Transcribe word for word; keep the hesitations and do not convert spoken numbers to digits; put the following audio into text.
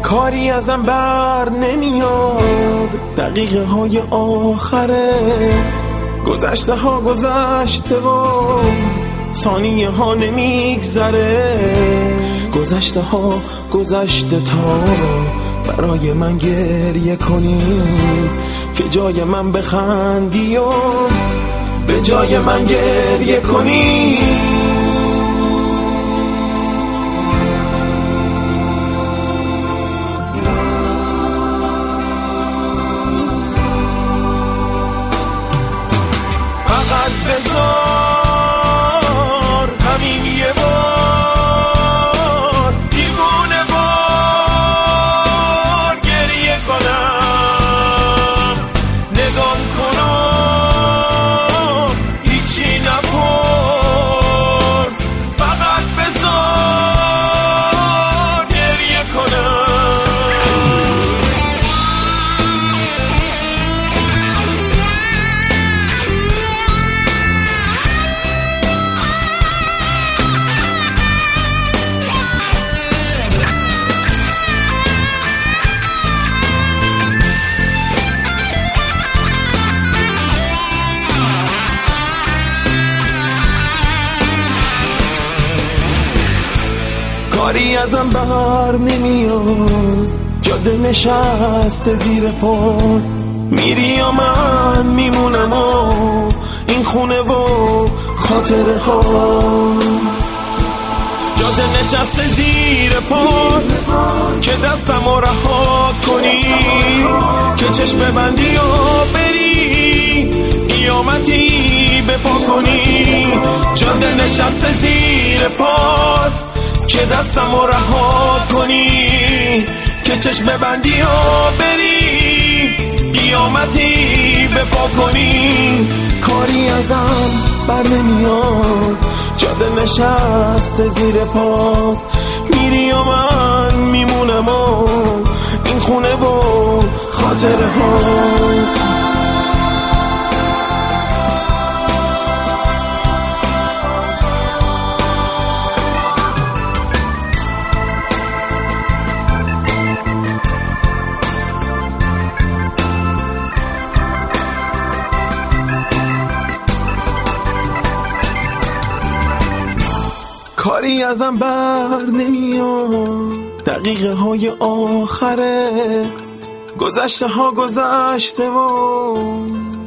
کاری ازم بر نمیاد، دقیقه های آخره گذشته ها گذشته و ثانیه ها نمیگذره. گذشته ها گذشته تا برای من گریه کنی که جای من بخندی و به جای من گریه کنی. فقط بذار همین یه بار دیوونه بار گریه کنم، نگام کنم هیچی نپرس، فقط بذار گریه کنم. کاری ازم بر نمیاد، جاده نشسته زیر پا، میری و من میمونم و این خونه و خاطره ها. جاده نشسته زیر پا که دستم رو رها کنی، که چشم ببندی و بری قیامتی بپا کنی. جاده نشسته زیر پا که دستم رو رها کنی، که چشم ببندی و بری قیامتی بپا کنی. کاری ازم بر نمیاد، جاده نشسته زیر پا، میری و من میمونم و این خونه و خاطره ها. کاری ازم بر نمیاد، دقیقه های آخره گذشته ها گذشته و